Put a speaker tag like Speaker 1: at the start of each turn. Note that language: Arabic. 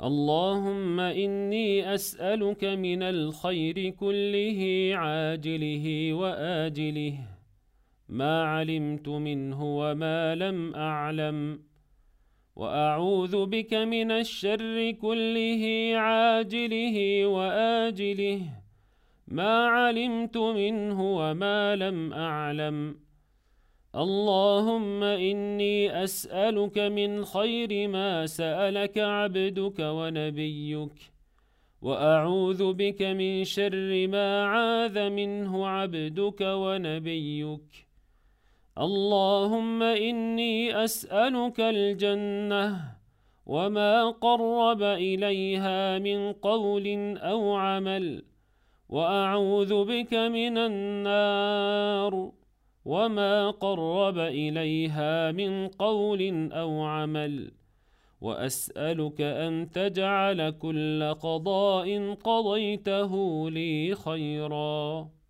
Speaker 1: اللهم إني أسألك من الخير كله عاجله وآجله ما علمت منه وما لم أعلم، وأعوذ بك من الشر كله عاجله وآجله ما علمت منه وما لم أعلم. اللهم إني أسألك من خير ما سألك عبدك ونبيك، وأعوذ بك من شر ما عاذ منه عبدك ونبيك. اللهم إني أسألك الجنة وما قرب إليها من قول أو عمل، وأعوذ بك من النار وما قرب إليها من قول أو عمل، وأسألك أن تجعل كل قضاء قضيته لي خيرا.